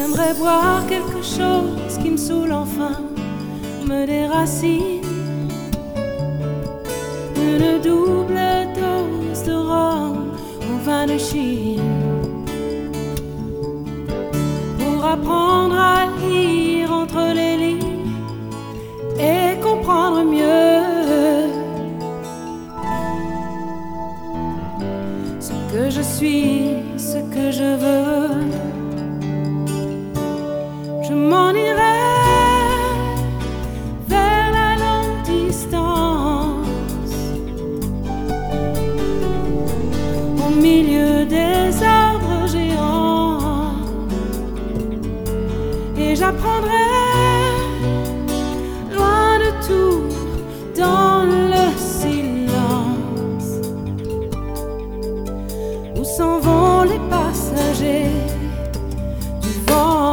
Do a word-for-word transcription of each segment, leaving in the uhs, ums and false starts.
J'aimerais boire quelque chose qui me saoule enfin, me déracine. Une double dose de rhum au vin de Chine, pour apprendre à lire entre les lignes et comprendre mieux ce que je suis, ce que je veux. Je m'en irai vers la longue distance, au milieu des arbres géants, et j'apprendrai loin de tout, dans le silence, où s'en vont les passagers du vent.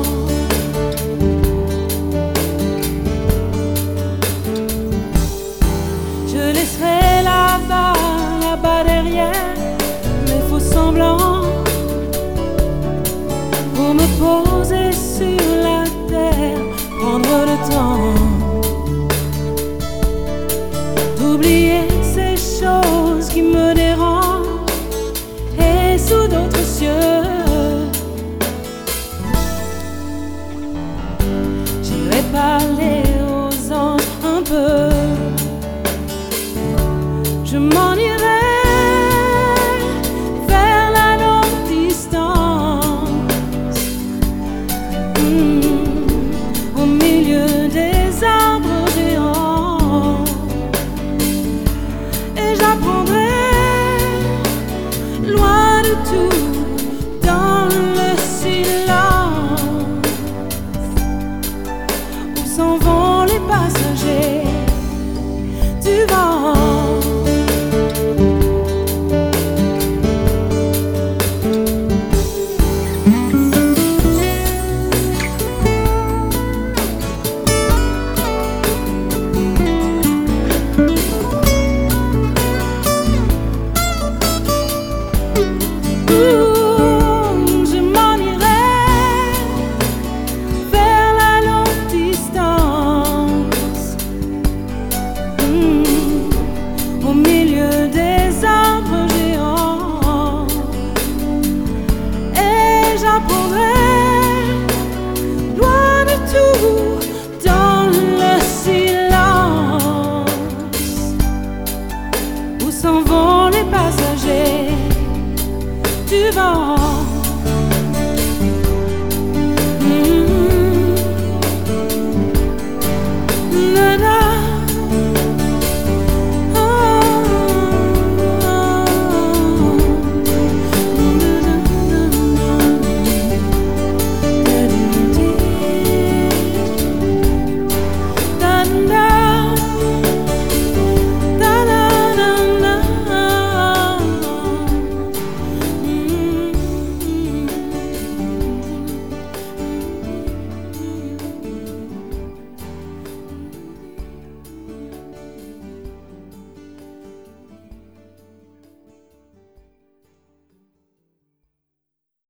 Je laisserai là-bas, là-bas derrière mes faux semblants, pour me poser sur la terre, prendre le temps d'oublier ces choses qui me dérangent, et sous d'autres cieux j'irai parler